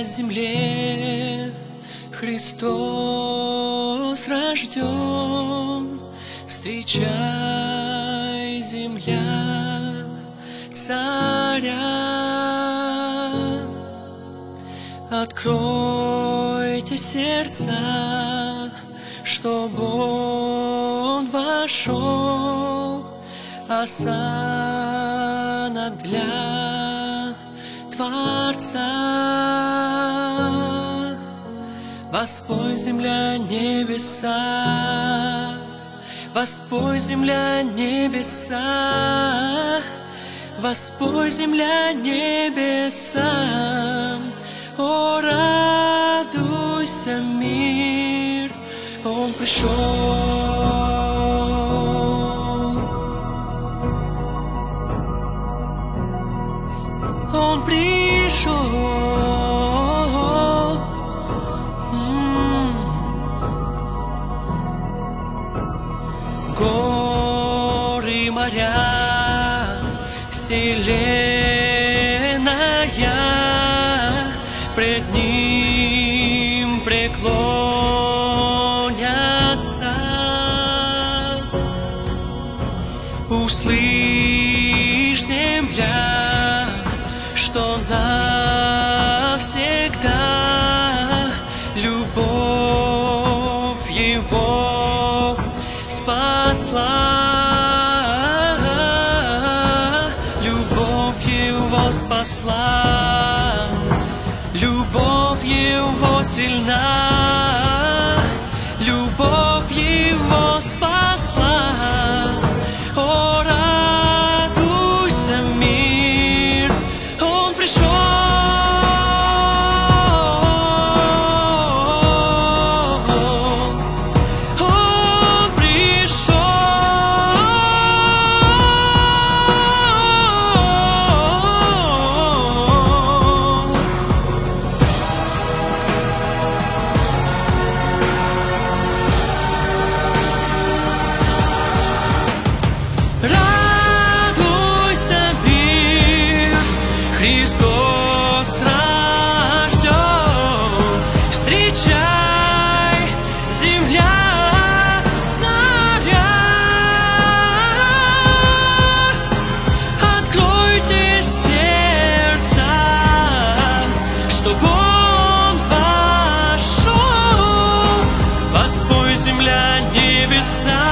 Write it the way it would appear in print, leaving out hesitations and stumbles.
земле Христос рожден. Встречай, земля, царя. Откройте сердца, чтобы он вошел. Осанна для Творца. Воспой, земля, небеса, воспой, земля, небеса, воспой, земля, небеса. О, радуйся, мир, он пришел. Он пришел. Горы, моря, вселенная пред ним преклонятся. Услышь, земля, что навсегда любовь его спасла, любовь его спасла, любовь его сильна, любовь его спасла. О, радуйся, мир, он пришел. Радуйся, мир, Христос рожден. Встречай, земля, царя. Откройте сердца, чтобы он вошел. Воспой, земля, небеса,